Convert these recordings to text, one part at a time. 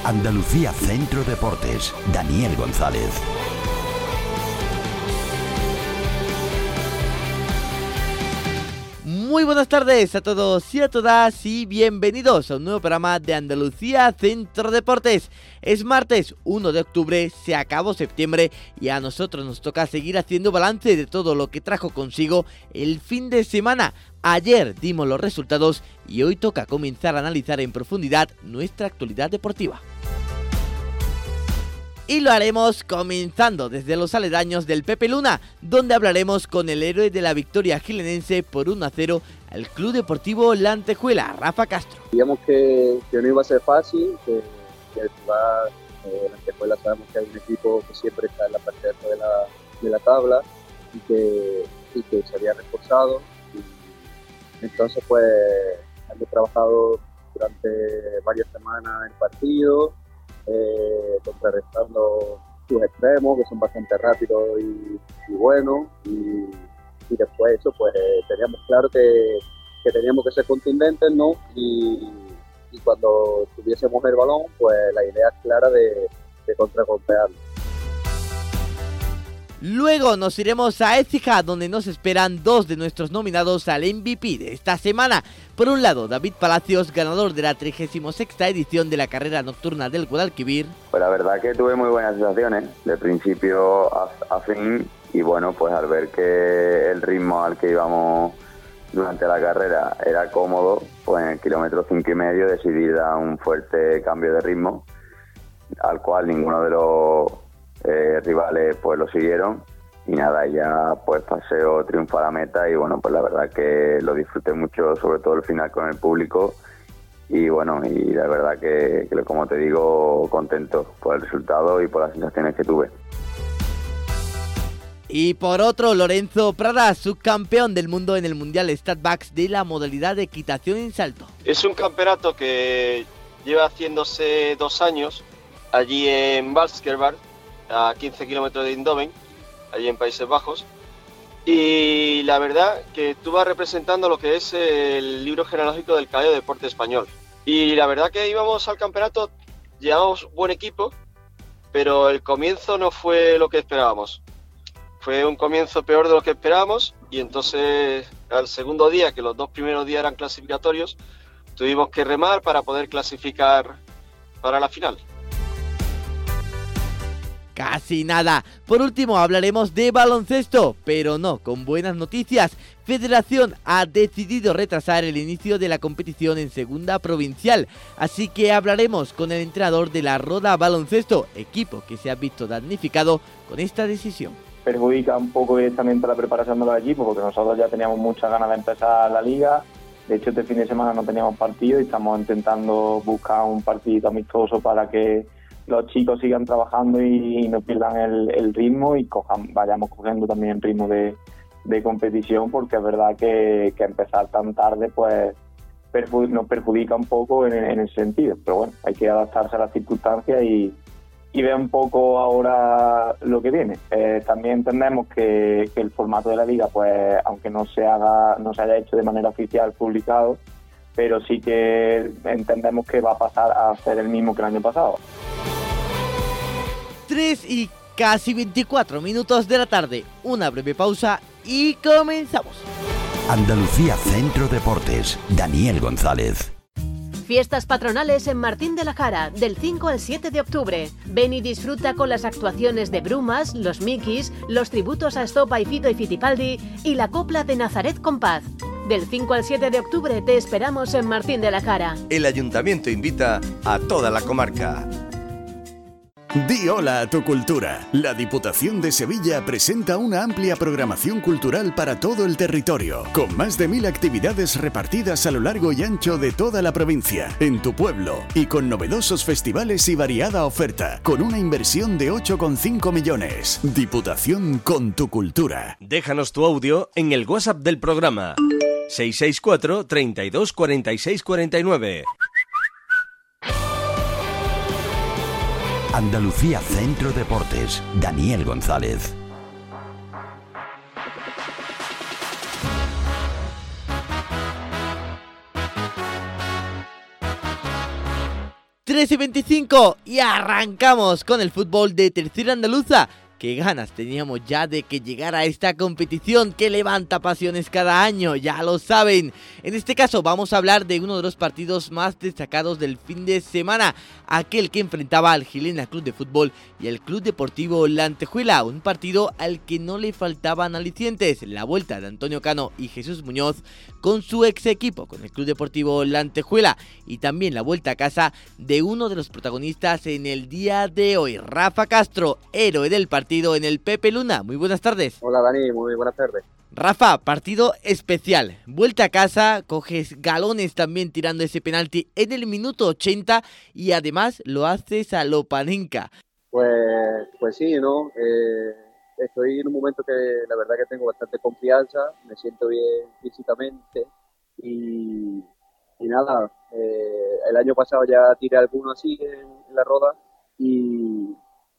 Andalucía Centro Deportes, Daniel González. Muy buenas tardes a todos y a todas y bienvenidos a un nuevo programa de Andalucía Centro Deportes. Es martes 1 de octubre, se acabó septiembre y a nosotros nos toca seguir haciendo balance de todo lo que trajo consigo el fin de semana. Ayer dimos los resultados y hoy toca comenzar a analizar en profundidad nuestra actualidad deportiva. Y lo haremos comenzando desde los aledaños del Pepe Luna, donde hablaremos con el héroe de la victoria gilenense por 1-0 al Club Deportivo La Antejuela, Rafa Castro. Digamos que no iba a ser fácil, que al jugar La Antejuela sabemos que hay un equipo que siempre está en la parte de alta de la tabla y que se había reforzado. Y entonces pues hemos trabajado durante varias semanas en partido, contrarrestando sus extremos, que son bastante rápidos y buenos, y después eso, pues teníamos claro que teníamos que ser contundentes, ¿no? Y cuando tuviésemos el balón, pues la idea es clara de contragolpearlo. Luego nos iremos a Écija, donde nos esperan dos de nuestros nominados al MVP de esta semana. Por un lado, David Palacios, ganador de la 36ª edición de la carrera nocturna del Guadalquivir. Pues la verdad que tuve muy buenas sensaciones, de principio a fin, y bueno, pues al ver que el ritmo al que íbamos durante la carrera era cómodo, pues en el kilómetro 5,5 decidí dar un fuerte cambio de ritmo, al cual ninguno de los rivales pues lo siguieron, y nada, ya pues paseo triunfo a la meta, y bueno, pues la verdad que lo disfruté mucho, sobre todo el final con el público, y bueno, y la verdad que como te digo, contento por el resultado y por las sensaciones que tuve. Y por otro, Lorenzo Prada, subcampeón del mundo en el Mundial Statbacks de la modalidad de equitación en salto. Es un campeonato que lleva haciéndose 2 años allí en Valskerberg, a 15 kilómetros de Eindhoven, allí en Países Bajos, y la verdad que tú vas representando lo que es el libro genealógico del caballo de deporte español. Y la verdad que íbamos al campeonato, llevamos buen equipo, pero el comienzo no fue lo que esperábamos. Fue un comienzo peor de lo que esperábamos, y entonces al segundo día, que los 2 primeros días eran clasificatorios, tuvimos que remar para poder clasificar para la final. Casi nada. Por último hablaremos de baloncesto, pero no con buenas noticias. Federación ha decidido retrasar el inicio de la competición en segunda provincial, así que hablaremos con el entrenador de la Roda Baloncesto, equipo que se ha visto damnificado con esta decisión. Perjudica un poco directamente la preparación de los equipos, porque nosotros ya teníamos muchas ganas de empezar la liga. De hecho, este fin de semana no teníamos partido y estamos intentando buscar un partido amistoso para que los chicos sigan trabajando y no pierdan el ritmo y vayamos cogiendo también el ritmo de competición, porque es verdad que empezar tan tarde pues nos perjudica un poco en ese sentido. Pero bueno, hay que adaptarse a las circunstancias y ver un poco ahora lo que viene. También entendemos que el formato de la liga, pues aunque no se haya hecho de manera oficial publicado, pero sí que entendemos que va a pasar a ser el mismo que el año pasado. 3 y casi 24 minutos de la tarde, una breve pausa y comenzamos. Andalucía Centro Deportes, Daniel González. Fiestas patronales en Martín de la Jara, del 5 al 7 de octubre. Ven y disfruta con las actuaciones de Brumas, los Mickeys, los tributos a Estopa y Fito y Fitipaldi y la copla de Nazaret con Paz. Del 5 al 7 de octubre te esperamos en Martín de la Jara. El Ayuntamiento invita a toda la comarca. Di hola a tu cultura. La Diputación de Sevilla presenta una amplia programación cultural para todo el territorio, con más de 1000 actividades repartidas a lo largo y ancho de toda la provincia, en tu pueblo, y con novedosos festivales y variada oferta, con una inversión de 8,5 millones. Diputación con tu cultura. Déjanos tu audio en el WhatsApp del programa 664 32 46 49. Andalucía Centro Deportes, Daniel González. 13:25 y arrancamos con el fútbol de tercera andaluza. Qué ganas teníamos ya de que llegara esta competición que levanta pasiones cada año, ya lo saben. En este caso vamos a hablar de uno de los partidos más destacados del fin de semana, aquel que enfrentaba al Gilena Club de Fútbol y al Club Deportivo La Antejuela, un partido al que no le faltaban alicientes, la vuelta de Antonio Cano y Jesús Muñoz con su ex equipo, con el Club Deportivo La Antejuela, y también la vuelta a casa de uno de los protagonistas en el día de hoy, Rafa Castro, héroe del partido en el Pepe Luna. Muy buenas tardes. Hola Dani, muy buenas tardes. Rafa, partido especial, vuelta a casa, coges galones también tirando ese penalti en el minuto 80 y además lo haces a lo Panenka. Pues sí, ¿no? Estoy en un momento que la verdad que tengo bastante confianza, me siento bien físicamente y nada, el año pasado ya tiré alguno así en la roda y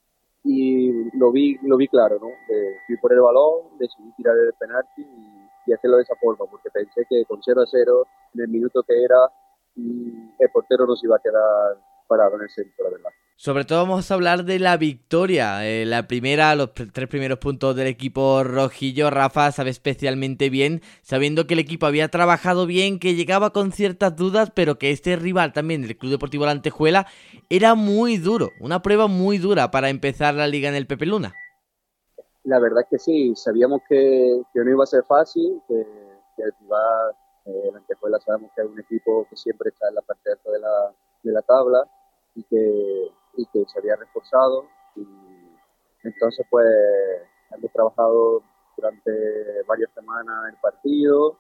lo vi claro, ¿no? Fui por el balón, decidí tirar el penalti y hacerlo de esa forma, porque pensé que con 0-0 en el minuto que era, el portero no se iba a quedar parado en el centro, la verdad. Sobre todo vamos a hablar de la victoria, la primera, los tres primeros puntos del equipo rojillo. Rafa sabe especialmente bien, sabiendo que el equipo había trabajado bien, que llegaba con ciertas dudas, pero que este rival también del Club Deportivo La Antejuela era muy duro, una prueba muy dura para empezar la liga en el Pepe Luna. La verdad es que sí, sabíamos que no iba a ser fácil, que el rival, La Antejuela, sabemos que es un equipo que siempre está en la parte alta de la tabla y que se había reforzado, y entonces pues hemos trabajado durante varias semanas el partido,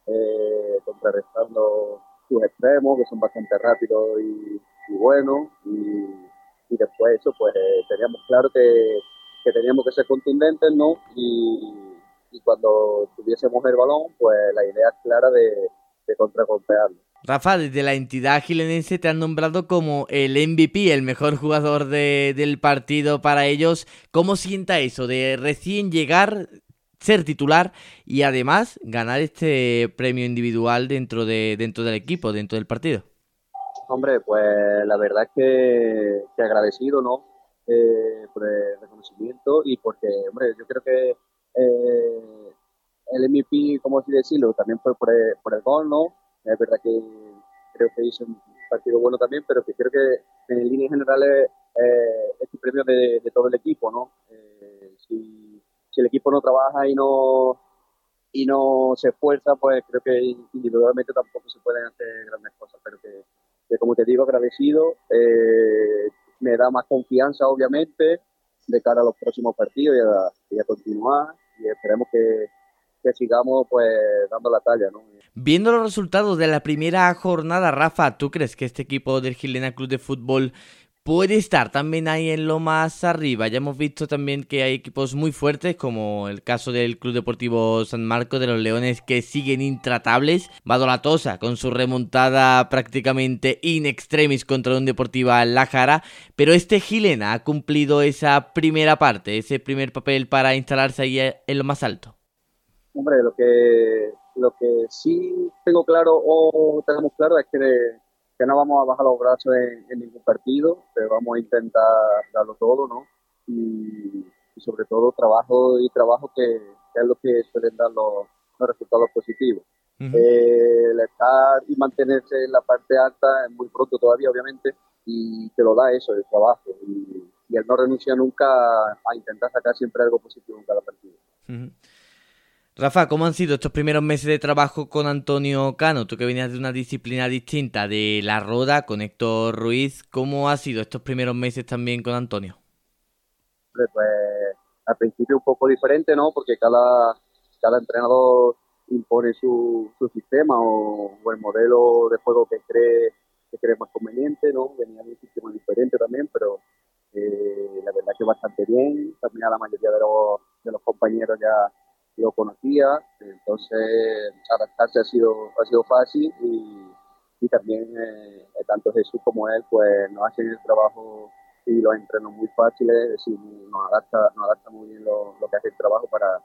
contrarrestando sus extremos que son bastante rápidos y buenos, y después eso pues teníamos claro que teníamos que ser contundentes, ¿no? Y cuando tuviésemos el balón pues la idea es clara de contragolpearlo. Rafa, desde la entidad gilenense te han nombrado como el MVP, el mejor jugador del partido para ellos. ¿Cómo sienta eso de recién llegar, ser titular y además ganar este premio individual dentro del equipo, dentro del partido? Hombre, pues la verdad es que agradecido, ¿no? Por el reconocimiento y porque, hombre, yo creo que el MVP, como así decirlo, también fue por el gol, ¿no? Es verdad que creo que hizo un partido bueno también, pero que creo que en líneas generales es un premio de todo el equipo, ¿no? Si el equipo no trabaja y no se esfuerza, pues creo que individualmente tampoco se pueden hacer grandes cosas, pero que como te digo, agradecido, me da más confianza obviamente de cara a los próximos partidos y a continuar, y esperemos que sigamos pues dando la talla, ¿no? Viendo los resultados de la primera jornada, Rafa, ¿tú crees que este equipo del Gilena Club de Fútbol puede estar también ahí en lo más arriba? Ya hemos visto también que hay equipos muy fuertes, como el caso del Club Deportivo San Marcos de los Leones, que siguen intratables. Badolatosa con su remontada prácticamente in extremis contra un Deportiva La Jara, pero este Gilena ha cumplido esa primera parte, ese primer papel para instalarse ahí en lo más alto. Hombre, lo que sí tengo claro o tenemos claro es que no vamos a bajar los brazos en ningún partido, pero vamos a intentar darlo todo, ¿no? Y sobre todo trabajo que es lo que suelen dar los resultados positivos. Uh-huh. El estar y mantenerse en la parte alta es muy pronto todavía, obviamente, y te lo da eso, el trabajo, y el no renunciar nunca a intentar sacar siempre algo positivo en cada partido. Uh-huh. Rafa, ¿cómo han sido estos primeros meses de trabajo con Antonio Cano? Tú que venías de una disciplina distinta, de la Roda, con Héctor Ruiz, ¿cómo ha sido estos primeros meses también con Antonio? Pues al principio un poco diferente, ¿no? Porque cada entrenador impone su sistema o el modelo de juego que cree más conveniente, ¿no? Venía de un sistema diferente también, pero la verdad que bastante bien. También a la mayoría de los compañeros ya lo conocía, entonces adaptarse ha sido fácil, y también tanto Jesús como él pues nos hacen el trabajo y los entrenos muy fáciles, es decir, nos adapta muy bien lo que hace el trabajo para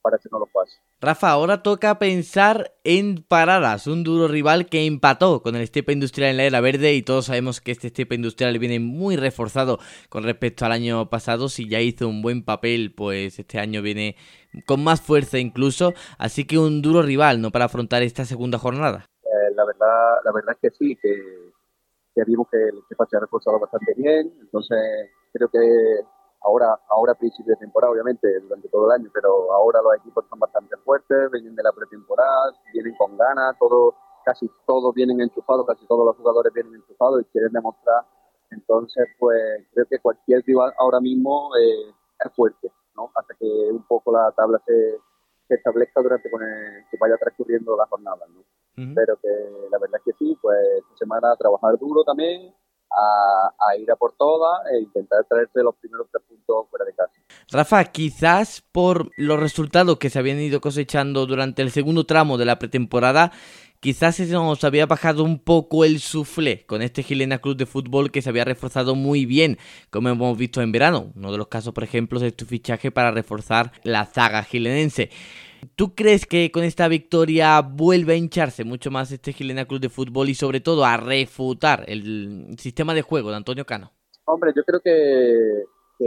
para hacernos los pases. Rafa, ahora toca pensar en Paradas, un duro rival que empató con el Estepa Industrial en la era verde, y todos sabemos que este Estepa Industrial viene muy reforzado con respecto al año pasado. Si ya hizo un buen papel, pues este año viene con más fuerza incluso, así que un duro rival, ¿no?, para afrontar esta segunda jornada. La verdad es que sí, que vimos que el Estepa se ha reforzado bastante bien, entonces creo que ahora a principio de temporada, obviamente, durante todo el año, pero ahora los equipos están bastante fuertes, vienen de la pretemporada, vienen con ganas, casi todos vienen enchufados, casi todos los jugadores vienen enchufados y quieren demostrar. Entonces, pues creo que cualquier rival ahora mismo es fuerte, ¿no? Hasta que un poco la tabla se establezca durante que vaya transcurriendo la jornada, ¿no? Uh-huh. Pero que la verdad es que sí, pues esta semana a trabajar duro también, a ir a por todas e intentar traerse los primeros 3 puntos fuera de casa. Rafa, quizás por los resultados que se habían ido cosechando durante el segundo tramo de la pretemporada, quizás se nos había bajado un poco el suflé con este Gilena Club de Fútbol, que se había reforzado muy bien, como hemos visto en verano. Uno de los casos, por ejemplo, es tu fichaje para reforzar la zaga gilenense. ¿Tú crees que con esta victoria vuelve a hincharse mucho más este Gilena Club de Fútbol y sobre todo a refutar el sistema de juego de Antonio Cano? Hombre, yo creo que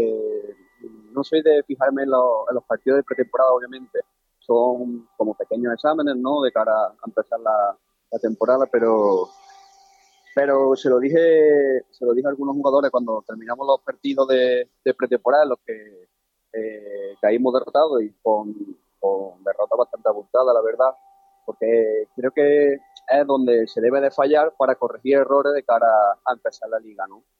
no soy de fijarme en los partidos de pretemporada, obviamente. Son como pequeños exámenes, ¿no?, de cara a empezar la temporada, pero se lo dije a algunos jugadores cuando terminamos los partidos de pretemporada, en los que caímos derrotados y con derrota bastante abultada, la verdad, porque creo que es donde se debe de fallar para corregir errores de cara a empezar la liga, ¿no?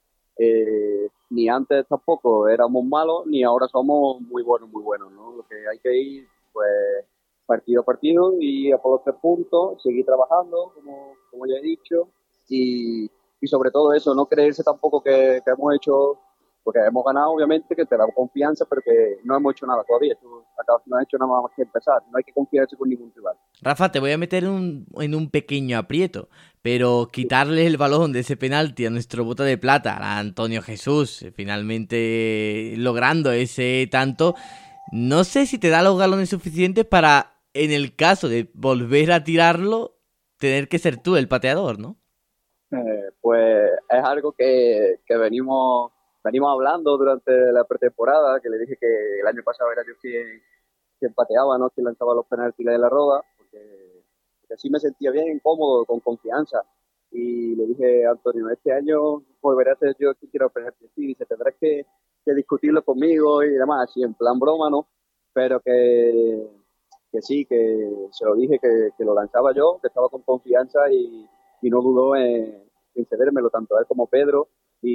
Ni antes tampoco éramos malos, ni ahora somos muy buenos, ¿no? Lo que hay que ir, pues, partido a partido y a por los 3 puntos, seguir trabajando, como ya he dicho, y sobre todo eso, no creerse tampoco que hemos hecho, porque hemos ganado, obviamente, que te da confianza, pero que no hemos hecho nada todavía. No has hecho nada más que empezar. No hay que confiarse con ningún rival. Rafa, te voy a meter en un pequeño aprieto, pero quitarle el balón de ese penalti a nuestro bota de plata, a Antonio Jesús, finalmente logrando ese tanto, no sé si te da los galones suficientes para, en el caso de volver a tirarlo, tener que ser tú el pateador, ¿no? Pues es algo que venimos hablando durante la pretemporada, que le dije que el año pasado era yo quien pateaba, ¿no?, quien lanzaba los penaltis de la roda, porque así me sentía bien, cómodo, con confianza. Y le dije a Antonio, este año volveré a ser yo quien quiero penaltis. Y dice, tendrás que discutirlo conmigo y demás, así en plan broma, ¿no? Pero que sí, que se lo dije, que lo lanzaba yo, que estaba con confianza y no dudó en cedérmelo tanto a él como Pedro.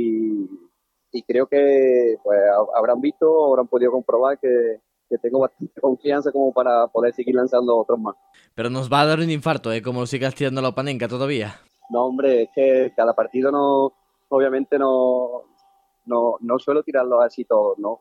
Y creo que pues habrán podido comprobar que tengo bastante confianza como para poder seguir lanzando otros más. Pero nos va a dar un infarto, como sigas tirando la panenca todavía. No, hombre, es que cada partido obviamente no suelo tirarlos así todos, ¿no?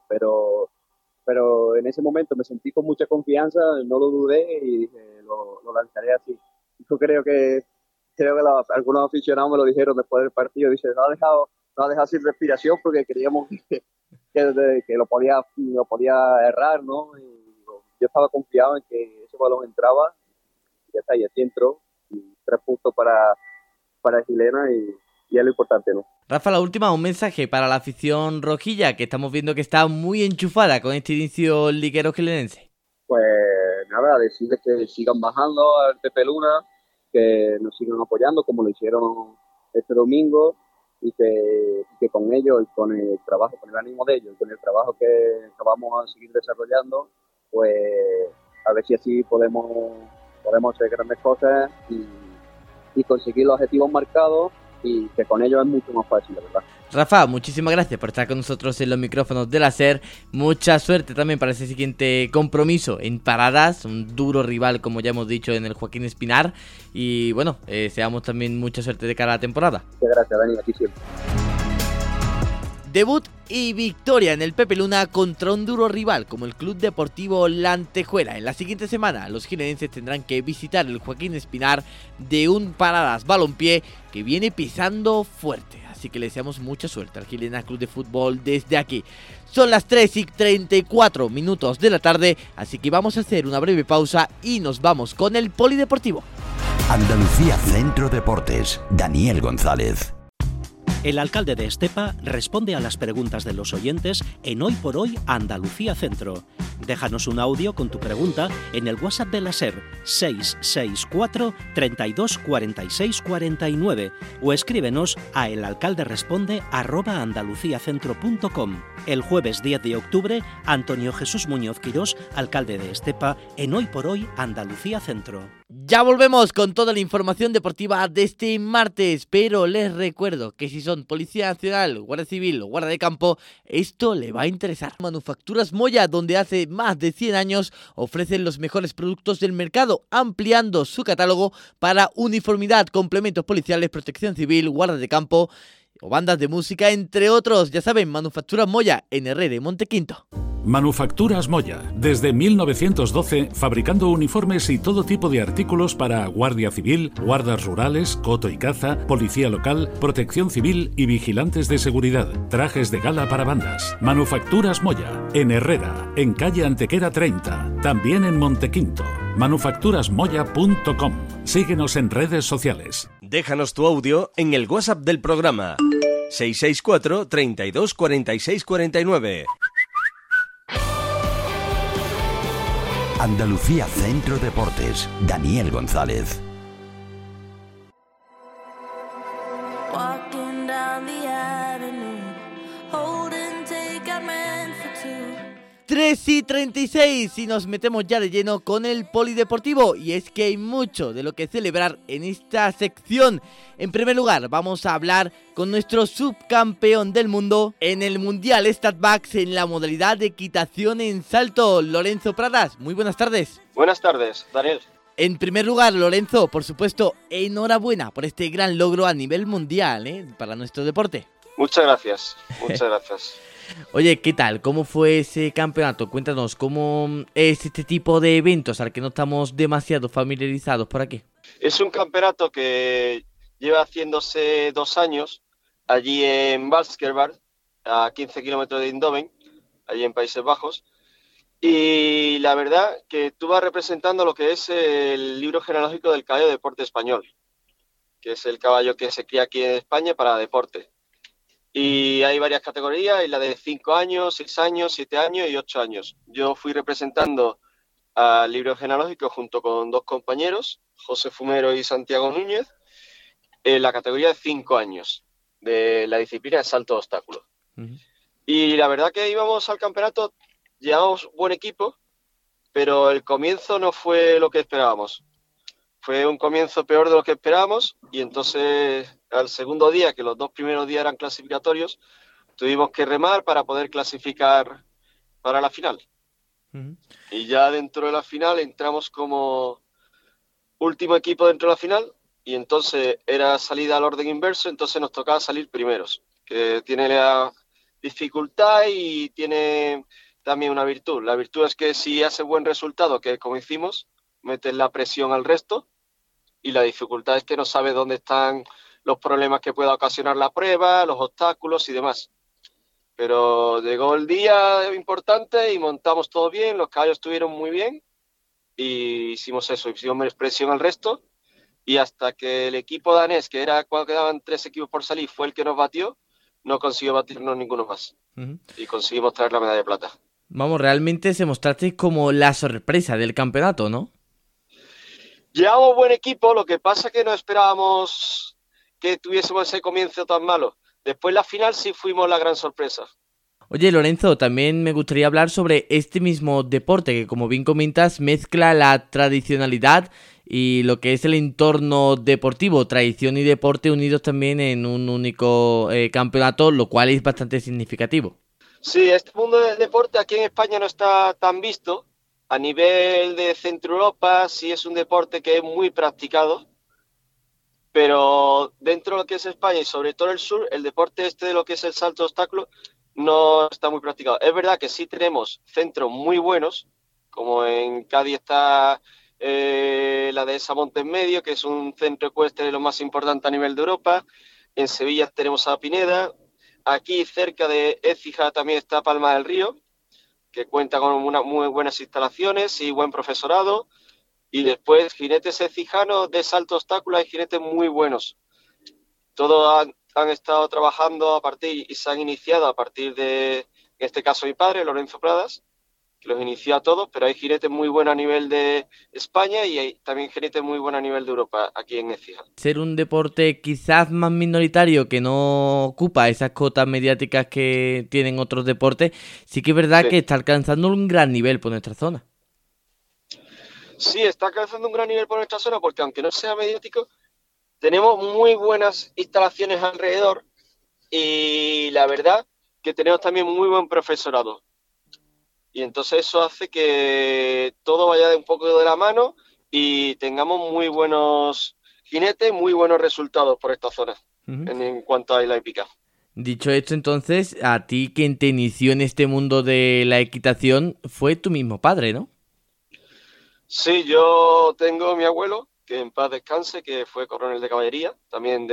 Pero en ese momento me sentí con mucha confianza, no lo dudé y dije, lo lanzaré así. Yo creo que algunos aficionados me lo dijeron después del partido, dice, no ha dejado sin respiración porque creíamos que lo podía errar, ¿no? Y yo estaba confiado en que ese balón entraba y ya está, y así entró. Y 3 puntos para Gilena y es lo importante, ¿no? Rafa, la última, un mensaje para la afición rojilla, que estamos viendo que está muy enchufada con este inicio liguero gilenense. Pues nada, decirles que sigan bajando al Pepe Luna, que nos sigan apoyando como lo hicieron este domingo, y que con ellos y con el trabajo, con el ánimo de ellos, con el trabajo que vamos a seguir desarrollando, pues a ver si así podemos hacer grandes cosas y conseguir los objetivos marcados, y que con ellos es mucho más fácil, la verdad. Rafa, muchísimas gracias por estar con nosotros en los micrófonos de la SER. Mucha suerte también para ese siguiente compromiso en Paradas, un duro rival, como ya hemos dicho, en el Joaquín Espinar. Y bueno, deseamos también mucha suerte de cara a la temporada. Muchas gracias, Dani, aquí siempre. Debut y victoria en el Pepe Luna contra un duro rival como el Club Deportivo La Antejuela. En la siguiente semana los jienenses tendrán que visitar el Joaquín Espinar de un Paradas Balompié que viene pisando fuerte. Así que le deseamos mucha suerte al Gilena Club de Fútbol desde aquí. Son las 3:34 de la tarde, así que vamos a hacer una breve pausa y nos vamos con el Polideportivo. Andalucía Centro Deportes, Daniel González. El alcalde de Estepa responde a las preguntas de los oyentes en Hoy por Hoy Andalucía Centro. Déjanos un audio con tu pregunta en el WhatsApp de la SER 664 32 46 49 o escríbenos a elalcalderesponde@andaluciacentro.com. El jueves 10 de octubre, Antonio Jesús Muñoz Quirós, alcalde de Estepa, en Hoy por Hoy Andalucía Centro. Ya volvemos con toda la información deportiva de este martes, pero les recuerdo que si son Policía Nacional, Guardia Civil o Guardia de Campo, esto le va a interesar. Manufacturas Moya, donde hace más de 100 años ofrecen los mejores productos del mercado, ampliando su catálogo para uniformidad, complementos policiales, protección civil, Guardia de Campo o bandas de música, entre otros. Ya saben, Manufacturas Moya en Herrera y Montequinto. Manufacturas Moya, desde 1912, fabricando uniformes y todo tipo de artículos para Guardia Civil, guardas rurales, coto y caza, policía local, protección civil y vigilantes de seguridad, trajes de gala para bandas. Manufacturas Moya, en Herrera, en calle Antequera 30, también en Montequinto. manufacturasmoya.com. Síguenos en redes sociales. Déjanos tu audio en el WhatsApp del programa 664 32 46 49. Andalucía Centro Deportes, Daniel González. 3:36 y nos metemos ya de lleno con el Polideportivo, y es que hay mucho de lo que celebrar en esta sección. En primer lugar, vamos a hablar con nuestro subcampeón del mundo en el Mundial Statbacks en la modalidad de equitación en salto, Lorenzo Pradas. Muy buenas tardes. Buenas tardes, Daniel. En primer lugar, Lorenzo, por supuesto, enhorabuena por este gran logro a nivel mundial, para nuestro deporte. Muchas gracias, muchas gracias. Oye, ¿qué tal? ¿Cómo fue ese campeonato? Cuéntanos, ¿cómo es este tipo de eventos al que no estamos demasiado familiarizados por aquí? Es un campeonato que lleva haciéndose 2 años allí en Valskervaard, a 15 kilómetros de Eindhoven, allí en Países Bajos. Y la verdad que tú vas representando lo que es el libro genealógico del caballo de deporte español, que es el caballo que se cría aquí en España para deporte. Y hay varias categorías, hay la de 5 años, 6 años, 7 años y 8 años. Yo fui representando al libro genealógico junto con 2 compañeros, José Fumero y Santiago Núñez, en la categoría de 5 años, de la disciplina de salto de obstáculos. Uh-huh. Y la verdad que íbamos al campeonato, llevamos buen equipo, pero el comienzo no fue lo que esperábamos. Fue un comienzo peor de lo que esperábamos, y entonces al segundo día, que los 2 primeros días eran clasificatorios, tuvimos que remar para poder clasificar para la final. Uh-huh. Y ya dentro de la final entramos como último equipo dentro de la final, y entonces era salida al orden inverso, entonces nos tocaba salir primeros, que tiene la dificultad y tiene también una virtud. La virtud es que si hace buen resultado, que como hicimos, metes la presión al resto, y la dificultad es que no sabes dónde están los problemas que pueda ocasionar la prueba, los obstáculos y demás. Pero llegó el día importante y montamos todo bien, los caballos estuvieron muy bien y hicimos eso, hicimos presión al resto, y hasta que el equipo danés, que era cuando quedaban 3 equipos por salir, fue el que nos batió, no consiguió batirnos ninguno más. Uh-huh. Y conseguimos traer la medalla de plata. Vamos, realmente se mostraste como la sorpresa del campeonato, ¿no? Llevamos buen equipo, lo que pasa es que no esperábamos que tuviésemos ese comienzo tan malo. Después la final sí fuimos la gran sorpresa. Oye, Lorenzo, también me gustaría hablar sobre este mismo deporte que, como bien comentas, mezcla la tradicionalidad y lo que es el entorno deportivo, tradición y deporte unidos también en un único campeonato, lo cual es bastante significativo. Sí, este mundo del deporte aquí en España no está tan visto. A nivel de Centro Europa sí es un deporte que es muy practicado, pero dentro de lo que es España y sobre todo el sur, el deporte de lo que es el salto de obstáculos no está muy practicado. Es verdad que sí tenemos centros muy buenos, como en Cádiz está la Dehesa Montes Medio, que es un centro ecuestre de lo más importante a nivel de Europa. En Sevilla tenemos a Pineda. Aquí cerca de Écija también está Palma del Río, que cuenta con muy buenas instalaciones y buen profesorado. Y después jinetes écijanos de salto obstáculos, hay jinetes muy buenos. Todos han estado trabajando a partir y se han iniciado a partir de, en este caso mi padre, Lorenzo Pradas, que los inició a todos, pero hay jinetes muy buenos a nivel de España y hay también jinetes muy buenos a nivel de Europa, aquí en Écija. Ser un deporte quizás más minoritario, que no ocupa esas cotas mediáticas que tienen otros deportes, sí que es verdad que está alcanzando un gran nivel por nuestra zona. Sí, está alcanzando un gran nivel por nuestra zona porque aunque no sea mediático, tenemos muy buenas instalaciones alrededor y la verdad que tenemos también muy buen profesorado. Y entonces eso hace que todo vaya de un poco de la mano y tengamos muy buenos jinetes, muy buenos resultados por esta zona en cuanto a la hípica. Dicho esto, entonces, a ti quien te inició en este mundo de la equitación fue tu mismo padre, ¿no? Sí, yo tengo mi abuelo, que en paz descanse, que fue coronel de caballería, también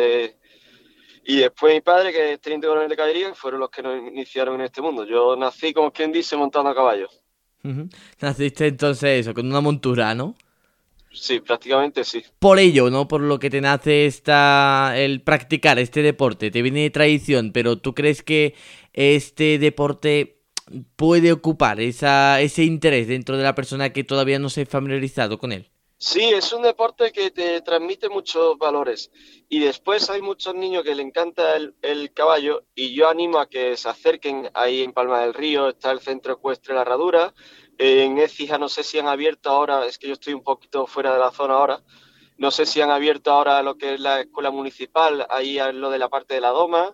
y después mi padre, que es teniente coronel de caballería, fueron los que nos iniciaron en este mundo. Yo nací, como quien dice, montando a caballo. Naciste entonces eso, con una montura, ¿no? Sí, prácticamente sí. Por ello, ¿no? Por lo que te nace el practicar este deporte, te viene de tradición, pero ¿tú crees que este deporte puede ocupar ese interés dentro de la persona que todavía no se ha familiarizado con él? Sí, es un deporte que te transmite muchos valores y después hay muchos niños que le encanta el caballo y yo animo a que se acerquen. Ahí en Palma del Río está el centro ecuestre La Herradura, en Écija no sé si han abierto ahora, es que yo estoy un poquito fuera de la zona ahora, no sé si han abierto ahora lo que es la escuela municipal, ahí en lo de la parte de la Doma,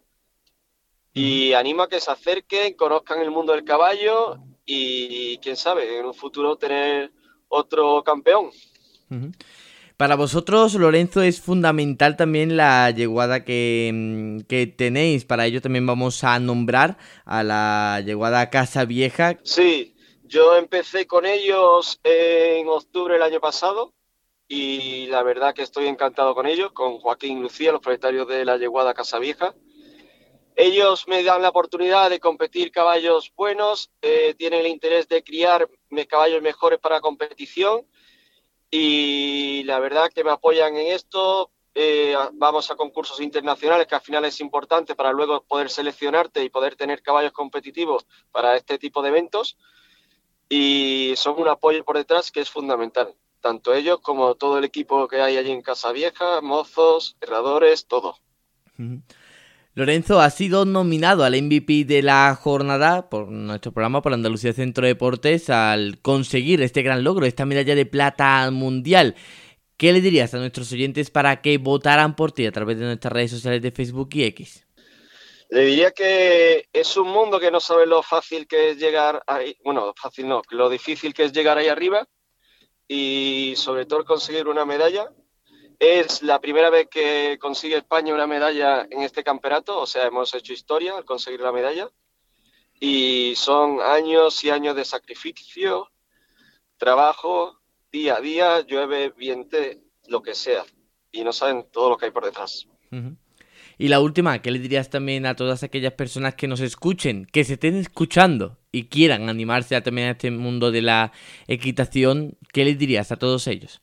y animo a que se acerquen, conozcan el mundo del caballo y quién sabe, en un futuro tener otro campeón. Para vosotros, Lorenzo, es fundamental también la yeguada que tenéis. Para ello también vamos a nombrar a la yeguada Casa Vieja. Sí, yo empecé con ellos en octubre del año pasado y la verdad que estoy encantado con ellos, con Joaquín y Lucía, los propietarios de la yeguada Casa Vieja. Ellos me dan la oportunidad de competir caballos buenos, tienen el interés de criar caballos mejores para competición. Y la verdad que me apoyan en esto, vamos a concursos internacionales que al final es importante para luego poder seleccionarte y poder tener caballos competitivos para este tipo de eventos y son un apoyo por detrás que es fundamental, tanto ellos como todo el equipo que hay allí en Casa Vieja, mozos, herradores, todo. Lorenzo ha sido nominado al MVP de la jornada por nuestro programa, por Andalucía Centro Deportes, al conseguir este gran logro, esta medalla de plata mundial. ¿Qué le dirías a nuestros oyentes para que votaran por ti a través de nuestras redes sociales de Facebook y X? Le diría que es un mundo que no sabe lo fácil que es llegar ahí, bueno, fácil no, lo difícil que es llegar ahí arriba y sobre todo conseguir una medalla. Es la primera vez que consigue España una medalla en este campeonato, o sea, hemos hecho historia al conseguir la medalla y son años y años de sacrificio, trabajo, día a día, llueve, viente, lo que sea, y no saben todo lo que hay por detrás. Y la última, ¿qué le dirías también a todas aquellas personas que nos escuchen, que se estén escuchando y quieran animarse también a este mundo de la equitación? ¿Qué les dirías a todos ellos?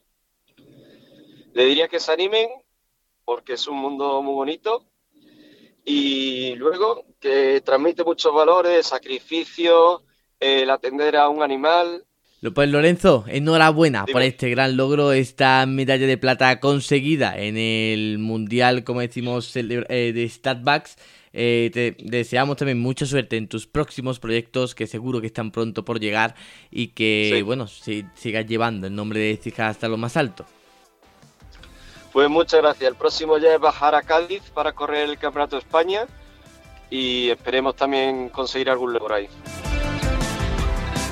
Le diría que se animen porque es un mundo muy bonito y luego que transmite muchos valores, sacrificio, el atender a un animal. Pues Lorenzo, enhorabuena por este gran logro, esta medalla de plata conseguida en el Mundial, como decimos, de Statbacks. Te deseamos también mucha suerte en tus próximos proyectos, que seguro que están pronto por llegar y que, bueno, sigas llevando el nombre de Écija hasta lo más alto. Pues muchas gracias. El próximo ya es bajar a Cádiz para correr el Campeonato de España y esperemos también conseguir algún logro ahí.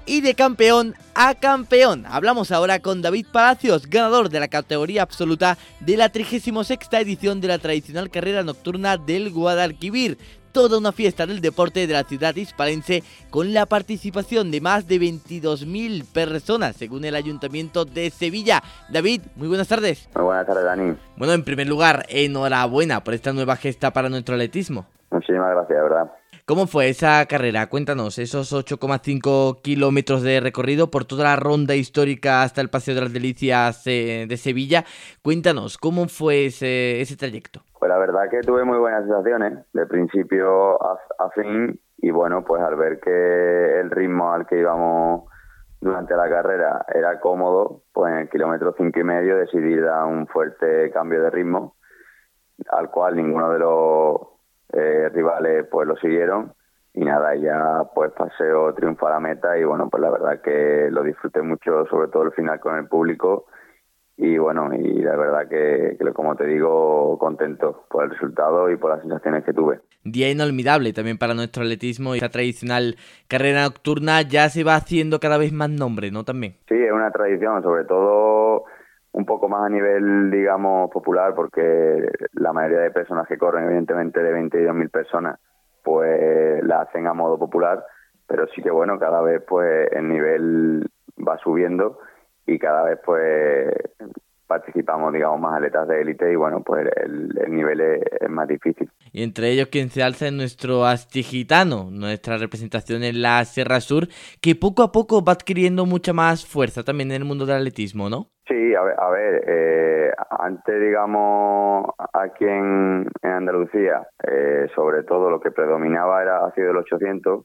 Y de campeón a campeón. Hablamos ahora con David Palacios, ganador de la categoría absoluta de la 36ª edición de la tradicional carrera nocturna del Guadalquivir. Toda una fiesta del deporte de la ciudad hispalense con la participación de más de 22.000 personas, según el Ayuntamiento de Sevilla. David, muy buenas tardes. Muy buenas tardes, Dani. Bueno, en primer lugar, enhorabuena por esta nueva gesta para nuestro atletismo. Muchísimas gracias, ¿verdad? ¿Cómo fue esa carrera? Cuéntanos, esos 8,5 kilómetros de recorrido por toda la ronda histórica hasta el Paseo de las Delicias de Sevilla. Cuéntanos, ¿cómo fue ese trayecto? Pues la verdad que tuve muy buenas sensaciones, de principio a fin, y bueno, pues al ver que el ritmo al que íbamos durante la carrera era cómodo, pues en el kilómetro 5,5 decidí dar un fuerte cambio de ritmo, al cual ninguno de los rivales pues lo siguieron, y nada, ya pues paseo triunfo a la meta, y bueno, pues la verdad que lo disfruté mucho, sobre todo el final con el público, y bueno, y la verdad que como te digo, contento por el resultado y por las sensaciones que tuve. Día inolvidable también para nuestro atletismo, y esta tradicional carrera nocturna ya se va haciendo cada vez más nombre, ¿no? También. Sí, es una tradición, sobre todo un poco más a nivel, digamos, popular, porque la mayoría de personas que corren, evidentemente de 22.000 personas, pues la hacen a modo popular, pero sí que bueno, cada vez pues el nivel va subiendo y cada vez pues participamos, digamos, más atletas de élite, y bueno, pues el nivel es más difícil. Y entre ellos quien se alza es nuestro Astigitano, nuestra representación en la Sierra Sur, que poco a poco va adquiriendo mucha más fuerza también en el mundo del atletismo, ¿no? Sí, a ver, antes, digamos, aquí en Andalucía, sobre todo lo que predominaba ha sido el 800,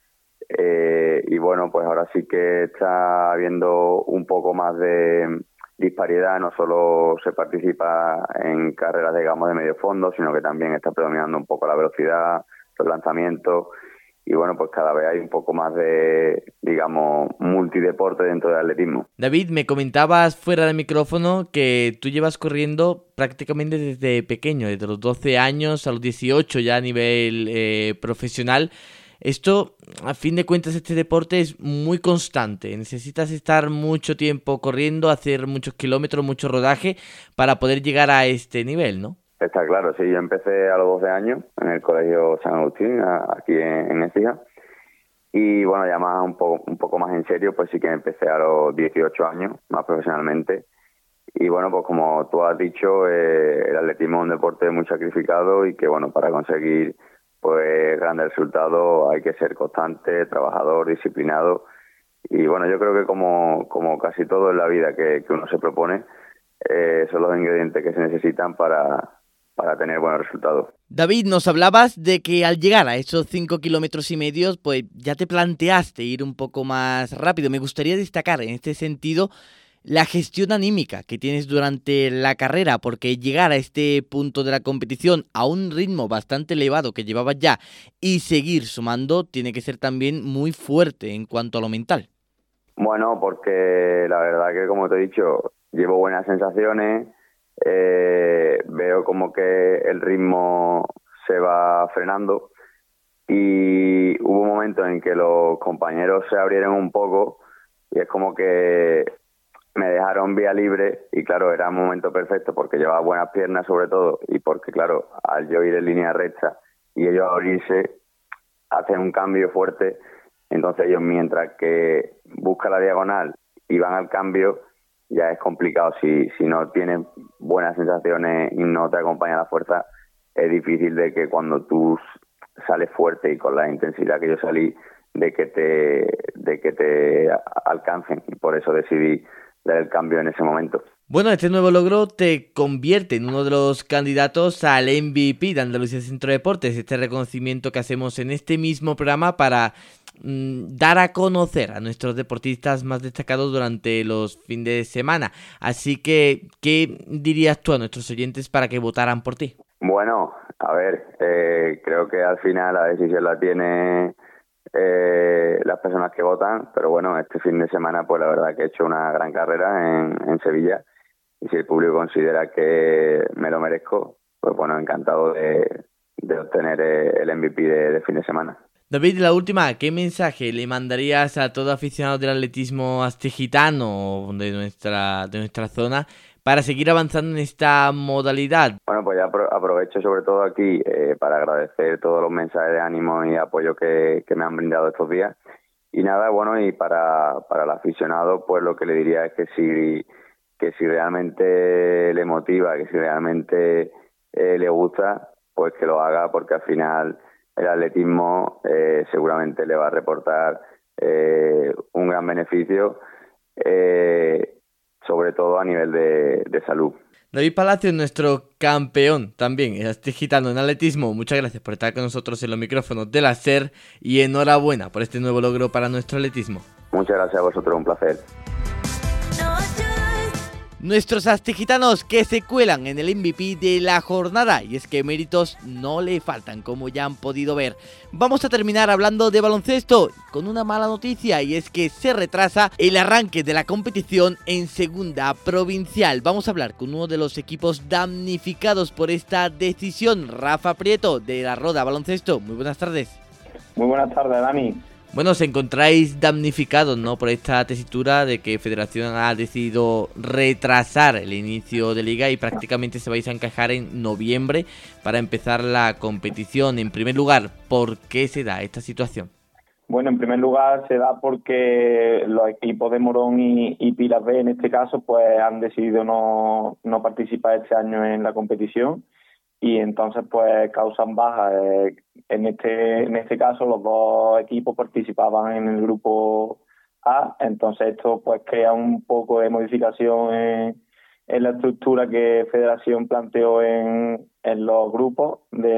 y bueno, pues ahora sí que está habiendo un poco más de disparidad, no solo se participa en carreras, digamos, de medio fondo, sino que también está predominando un poco la velocidad, los lanzamientos, y bueno, pues cada vez hay un poco más de, digamos, multideporte dentro del atletismo. David, me comentabas fuera del micrófono que tú llevas corriendo prácticamente desde pequeño, desde los 12 años a los 18 ya a nivel profesional. Esto, a fin de cuentas, este deporte es muy constante. Necesitas estar mucho tiempo corriendo, hacer muchos kilómetros, mucho rodaje para poder llegar a este nivel, ¿no? Está claro, sí. Yo empecé a los 12 años en el Colegio San Agustín, aquí en Écija. Y bueno, ya más un poco más en serio, pues sí que empecé a los 18 años, más profesionalmente. Y bueno, pues como tú has dicho, el atletismo es un deporte muy sacrificado, y que bueno, para conseguir pues grandes resultados hay que ser constante, trabajador, disciplinado, y bueno, yo creo que como casi todo en la vida que uno se propone, son los ingredientes que se necesitan para tener buenos resultados. David, nos hablabas de que al llegar a esos 5,5 kilómetros, pues ya te planteaste ir un poco más rápido. Me gustaría destacar en este sentido la gestión anímica que tienes durante la carrera, porque llegar a este punto de la competición a un ritmo bastante elevado que llevabas ya y seguir sumando tiene que ser también muy fuerte en cuanto a lo mental. Bueno, porque la verdad que, como te he dicho, llevo buenas sensaciones, veo como que el ritmo se va frenando, y hubo un momento en que los compañeros se abrieron un poco y es como que me dejaron vía libre, y claro, era un momento perfecto porque llevaba buenas piernas sobre todo, y porque claro, al yo ir en línea recta y ellos abrirse, hacen un cambio fuerte. Entonces ellos, mientras que buscan la diagonal y van al cambio, ya es complicado. Si no tienes buenas sensaciones y no te acompaña la fuerza, es difícil de que cuando tú sales fuerte y con la intensidad que yo salí, de que te alcancen, y por eso decidí dar el cambio en ese momento. Bueno, este nuevo logro te convierte en uno de los candidatos al MVP de Andalucía Centro de Deportes, este reconocimiento que hacemos en este mismo programa para dar a conocer a nuestros deportistas más destacados durante los fines de semana. Así que, ¿qué dirías tú a nuestros oyentes para que votaran por ti? Bueno, a ver, creo que al final la decisión la tiene las personas que votan, pero bueno, este fin de semana pues la verdad que he hecho una gran carrera en Sevilla, y si el público considera que me lo merezco, pues bueno, encantado de obtener el MVP de fin de semana. David, la última, ¿qué mensaje le mandarías a todo aficionado del atletismo astegitano de nuestra zona para seguir avanzando en esta modalidad? Bueno, pues ya aprovecho sobre todo aquí para agradecer todos los mensajes de ánimo y apoyo que me han brindado estos días. Y nada, bueno, y para el aficionado, pues lo que le diría es que si realmente le motiva, que si realmente le gusta, pues que lo haga, porque al final el atletismo seguramente le va a reportar un gran beneficio, sobre todo a nivel de salud. David Palacio, nuestro campeón también, astegitano en atletismo. Muchas gracias por estar con nosotros en los micrófonos de la SER y enhorabuena por este nuevo logro para nuestro atletismo. Muchas gracias a vosotros, un placer. Nuestros astegitanos que se cuelan en el MVP de la jornada, y es que méritos no le faltan, como ya han podido ver. Vamos a terminar hablando de baloncesto con una mala noticia, y es que se retrasa el arranque de la competición en segunda provincial. Vamos a hablar con uno de los equipos damnificados por esta decisión, Rafa Prieto de la Roda Baloncesto. Muy buenas tardes. Muy buenas tardes, Dani. Bueno, os encontráis damnificados, ¿no?, por esta tesitura de que Federación ha decidido retrasar el inicio de liga y prácticamente se vais a encajar en noviembre para empezar la competición. En primer lugar, ¿por qué se da esta situación? Bueno, en primer lugar se da porque los equipos de Morón y Pilas B, en este caso, pues han decidido no participar este año en la competición. Y entonces pues causan bajas. En este caso los dos equipos participaban en el grupo A, entonces esto pues crea un poco de modificación en la estructura que Federación planteó en los grupos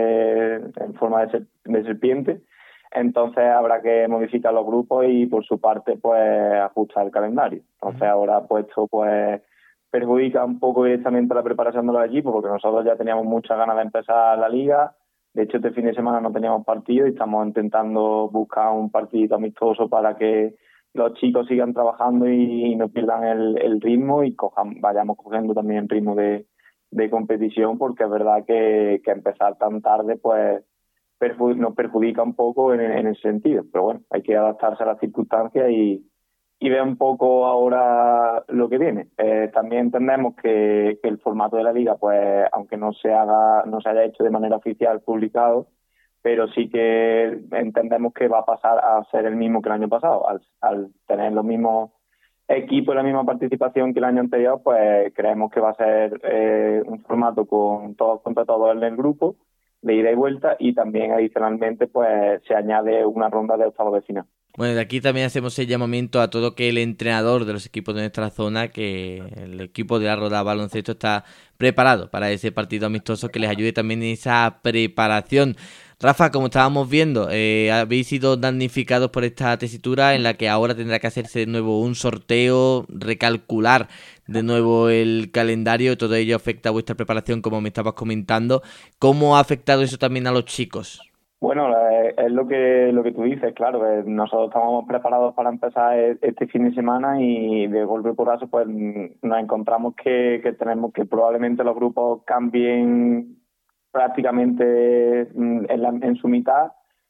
en forma de serpiente. Entonces habrá que modificar los grupos y por su parte pues ajustar el calendario. Entonces ahora puesto pues perjudica un poco directamente la preparación de los equipos, porque nosotros ya teníamos muchas ganas de empezar la liga. De hecho, este fin de semana no teníamos partido y estamos intentando buscar un partido amistoso para que los chicos sigan trabajando y no pierdan el ritmo y vayamos cogiendo también el ritmo de competición, porque es verdad que empezar tan tarde pues nos perjudica un poco en ese sentido. Pero bueno, hay que adaptarse a las circunstancias y ver un poco ahora lo que viene. También entendemos que el formato de la liga, pues aunque no se haya hecho de manera oficial publicado, pero sí que entendemos que va a pasar a ser el mismo que el año pasado. Al tener los mismos equipos y la misma participación que el año anterior, pues creemos que va a ser un formato con todos contra todos en el grupo, de ida y vuelta, y también adicionalmente pues se añade una ronda de octavos de final. Bueno, de aquí también hacemos el llamamiento a todo que el entrenador de los equipos de nuestra zona, que el equipo de la Roda Baloncesto está preparado para ese partido amistoso, que les ayude también en esa preparación. Rafa, como estábamos viendo, habéis sido damnificados por esta tesitura en la que ahora tendrá que hacerse de nuevo un sorteo, recalcular de nuevo el calendario. Todo ello afecta a vuestra preparación, como me estabas comentando. ¿Cómo ha afectado eso también a los chicos? Bueno, es lo que tú dices, claro. Nosotros estábamos preparados para empezar este fin de semana y de golpe por porrazo pues nos encontramos que tenemos que probablemente los grupos cambien prácticamente en su mitad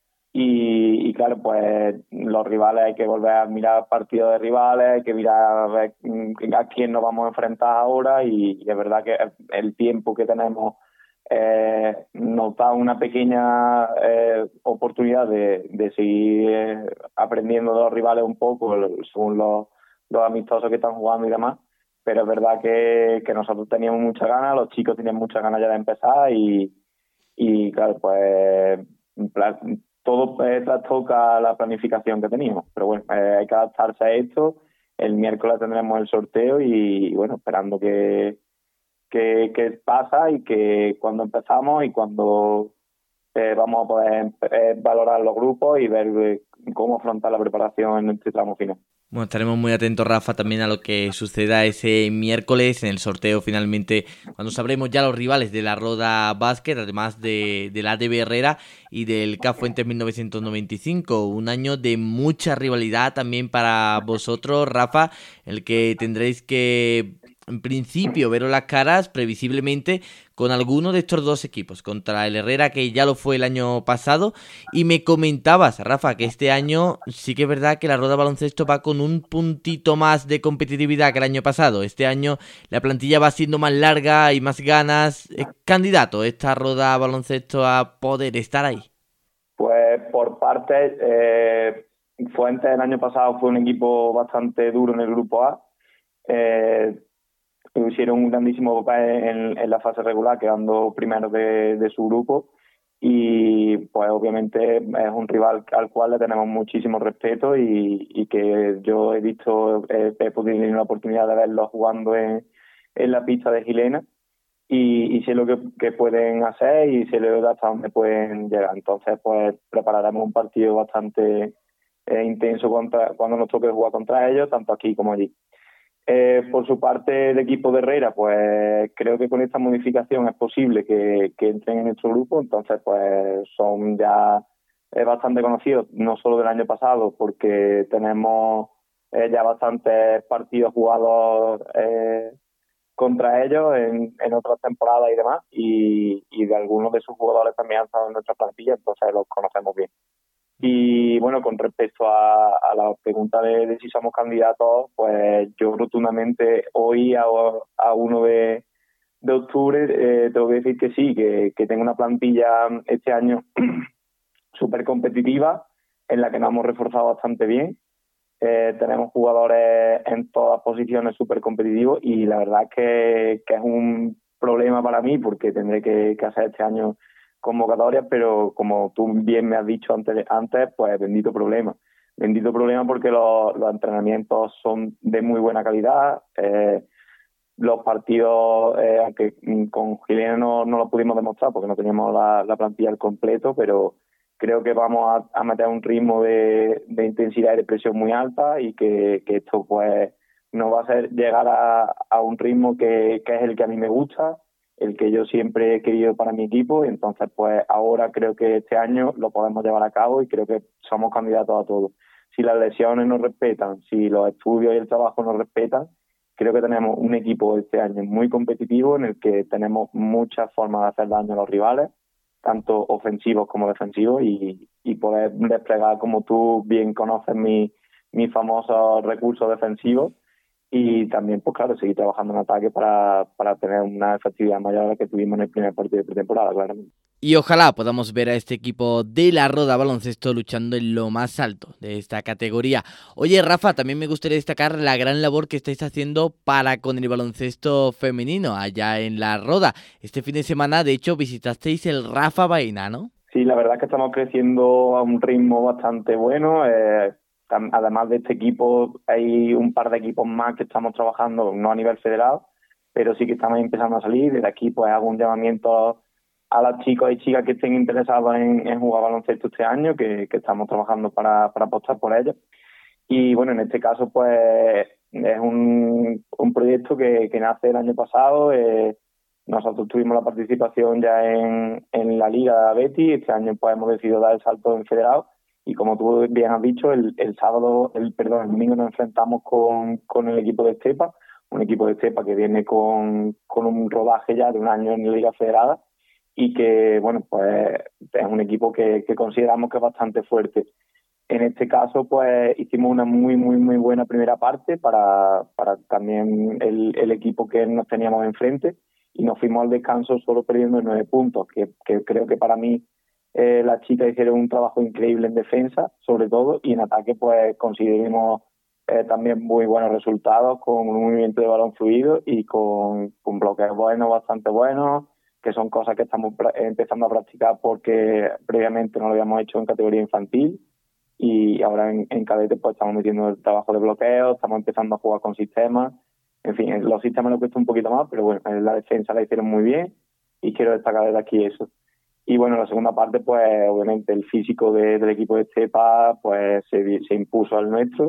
y claro, pues los rivales hay que volver a mirar partidos de rivales, hay que mirar a ver a quién nos vamos a enfrentar ahora y es verdad que el tiempo que tenemos nos da una pequeña oportunidad de seguir aprendiendo de los rivales un poco según los amistosos que están jugando y demás, pero es verdad que nosotros teníamos muchas ganas, los chicos tenían muchas ganas ya de empezar y claro, pues todo trastoca la planificación que teníamos, pero bueno, hay que adaptarse a esto. El miércoles tendremos el sorteo y bueno, esperando que pasa y que cuando empezamos y cuando vamos a poder valorar los grupos y ver cómo afrontar la preparación en este tramo final. Bueno, estaremos muy atentos, Rafa, también a lo que suceda ese miércoles en el sorteo finalmente, cuando sabremos ya los rivales de la Roda Básquet, además de la ADB Herrera y del CAF Fuentes 1995. Un año de mucha rivalidad también para vosotros, Rafa, el que tendréis que en principio veros las caras previsiblemente con alguno de estos dos equipos, contra el Herrera, que ya lo fue el año pasado, y me comentabas, Rafa, que este año sí que es verdad que la Roda Baloncesto va con un puntito más de competitividad que el año pasado. Este año la plantilla va siendo más larga y más ganas. ¿Es candidato esta Roda Baloncesto a poder estar ahí? Pues por parte, Fuentes el año pasado fue un equipo bastante duro en el grupo A. Hicieron un grandísimo papel en la fase regular, quedando primero de su grupo, y pues obviamente es un rival al cual le tenemos muchísimo respeto y que yo he podido tener la oportunidad de verlos jugando en la pista de Gilena y sé lo que pueden hacer y sé hasta dónde pueden llegar. Entonces pues prepararemos un partido bastante intenso cuando nos toque jugar contra ellos, tanto aquí como allí. Por su parte, el equipo de Herrera, pues creo que con esta modificación es posible que entren en nuestro grupo. Entonces pues son ya bastante conocidos, no solo del año pasado, porque tenemos ya bastantes partidos jugados contra ellos en otras temporadas y demás, y de algunos de sus jugadores también han estado en nuestra plantilla, entonces los conocemos bien. Y bueno, con respecto a la pregunta de si somos candidatos, pues yo rotundamente hoy a 1 de octubre tengo que decir que sí, que tengo una plantilla este año súper competitiva, en la que nos hemos reforzado bastante bien. Tenemos jugadores en todas posiciones súper competitivos y la verdad es que es un problema para mí porque tendré que hacer este año convocatorias, pero como tú bien me has dicho antes, pues bendito problema porque los entrenamientos son de muy buena calidad. Los partidos, aunque con Gilena no lo pudimos demostrar porque no teníamos la plantilla al completo, pero creo que vamos a meter un ritmo de intensidad y de presión muy alta y que esto pues nos va a hacer llegar a un ritmo que es el que a mí me gusta, el que yo siempre he querido para mi equipo, y entonces pues ahora creo que este año lo podemos llevar a cabo y creo que somos candidatos a todo. Si las lesiones nos respetan, si los estudios y el trabajo nos respetan, creo que tenemos un equipo este año muy competitivo en el que tenemos muchas formas de hacer daño a los rivales, tanto ofensivos como defensivos, y poder desplegar, como tú bien conoces, mi famosos recursos defensivos. Y también, pues claro, seguir trabajando en ataque para tener una efectividad mayor a la que tuvimos en el primer partido de pretemporada, claramente. Y ojalá podamos ver a este equipo de la Roda Baloncesto luchando en lo más alto de esta categoría. Oye, Rafa, también me gustaría destacar la gran labor que estáis haciendo para con el baloncesto femenino allá en la Roda. Este fin de semana, de hecho, visitasteis el Rafa Baena, ¿no? Sí, la verdad es que estamos creciendo a un ritmo bastante bueno. Además de este equipo, hay un par de equipos más que estamos trabajando, no a nivel federado, pero sí que estamos empezando a salir. Desde aquí pues hago un llamamiento a las chicos y chicas que estén interesados en jugar baloncesto este año, que estamos trabajando para apostar por ellos. Y bueno, en este caso pues es un proyecto que nace el año pasado. Nosotros tuvimos la participación ya en la Liga Betty. Este año pues hemos decidido dar el salto en federado. Y como tú bien has dicho, el domingo nos enfrentamos con el equipo de Estepa, un equipo de Estepa que viene con un rodaje ya de un año en la Liga Federada y que, bueno, pues es un equipo que consideramos que es bastante fuerte. En este caso, pues hicimos una muy, muy, muy buena primera parte para también el equipo que nos teníamos enfrente, y nos fuimos al descanso solo perdiendo 9 puntos, que creo que para mí las chicas hicieron un trabajo increíble en defensa, sobre todo, y en ataque pues conseguimos también muy buenos resultados, con un movimiento de balón fluido y con bloqueos buenos, bastante buenos, que son cosas que estamos empezando a practicar porque previamente no lo habíamos hecho en categoría infantil, y ahora en cadete pues estamos metiendo el trabajo de bloqueo, estamos empezando a jugar con sistemas. En fin, los sistemas nos cuesta un poquito más, pero bueno, en la defensa la hicieron muy bien y quiero destacar desde aquí eso. Y bueno, en la segunda parte, pues obviamente el físico del equipo de Estepa pues se impuso al nuestro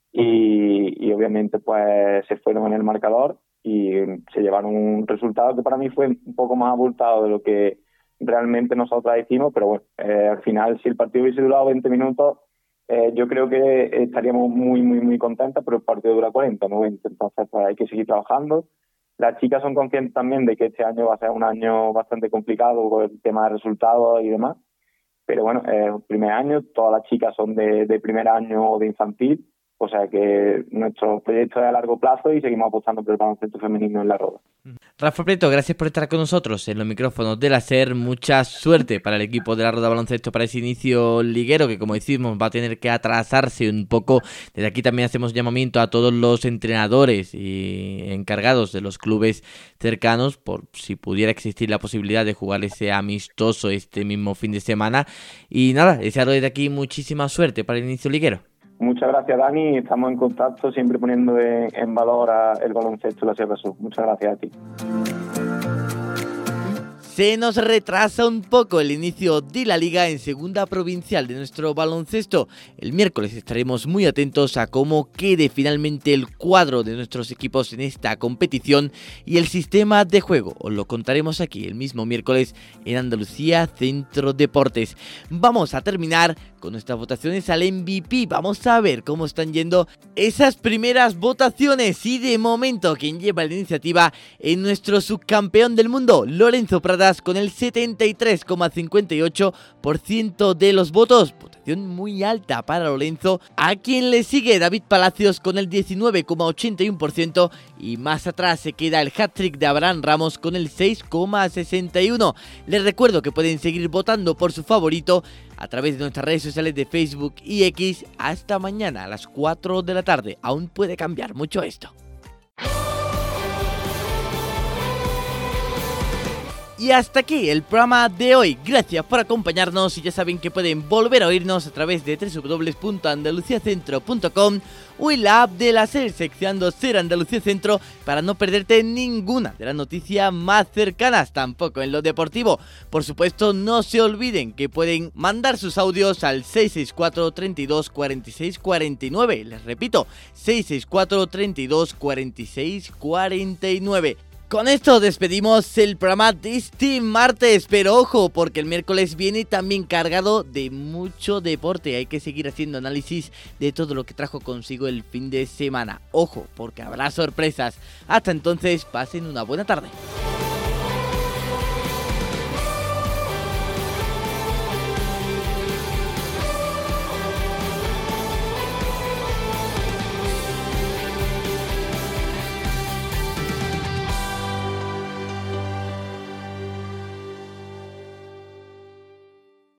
y obviamente pues se fueron en el marcador y se llevaron un resultado que para mí fue un poco más abultado de lo que realmente nosotros hicimos, pero bueno, al final si el partido hubiese durado 20 minutos yo creo que estaríamos muy contentos, pero el partido dura 40, 90, entonces pues, hay que seguir trabajando. Las chicas son conscientes también de que este año va a ser un año bastante complicado con el tema de resultados y demás, pero bueno, es el primer año, todas las chicas son de primer año o de infantil, o sea que nuestro proyecto es a largo plazo y seguimos apostando por el baloncesto femenino en La Roda. Rafa Prieto, gracias por estar con nosotros en los micrófonos de la SER. Mucha suerte para el equipo de La Roda Baloncesto para ese inicio liguero, que como decimos va a tener que atrasarse un poco. Desde aquí también hacemos llamamiento a todos los entrenadores y encargados de los clubes cercanos por si pudiera existir la posibilidad de jugar ese amistoso este mismo fin de semana. Y nada, desearos desde aquí muchísima suerte para el inicio liguero. Muchas gracias, Dani. Estamos en contacto, siempre poniendo en valor el baloncesto de la Sierra Sur. Muchas gracias a ti. Se nos retrasa un poco el inicio de la liga en segunda provincial de nuestro baloncesto. El miércoles estaremos muy atentos a cómo quede finalmente el cuadro de nuestros equipos en esta competición y el sistema de juego. Os lo contaremos aquí el mismo miércoles en Andalucía Centro Deportes. Vamos a terminar con nuestras votaciones al MVP. Vamos a ver cómo están yendo esas primeras votaciones y de momento quien lleva la iniciativa en nuestro subcampeón del mundo, Lorenzo Pradas, con el 73,58% de los votos. Votación muy alta para Lorenzo, a quien le sigue David Palacios con el 19,81% y más atrás se queda el hat-trick de Abraham Ramos con el 6,61%. Les recuerdo que pueden seguir votando por su favorito a través de nuestras redes sociales de Facebook y X. Hasta mañana a las 4 de la tarde. Aún puede cambiar mucho esto. Y hasta aquí el programa de hoy. Gracias por acompañarnos y ya saben que pueden volver a oírnos a través de www.andaluciacentro.com o en la app de la SER, seccionando SER Andalucía Centro, para no perderte ninguna de las noticias más cercanas, tampoco en lo deportivo. Por supuesto, no se olviden que pueden mandar sus audios al 664 32 46 49. Les repito, 664 32 46 49. Con esto despedimos el programa de este martes, pero ojo, porque el miércoles viene también cargado de mucho deporte. Hay que seguir haciendo análisis de todo lo que trajo consigo el fin de semana. Ojo, porque habrá sorpresas. Hasta entonces, pasen una buena tarde.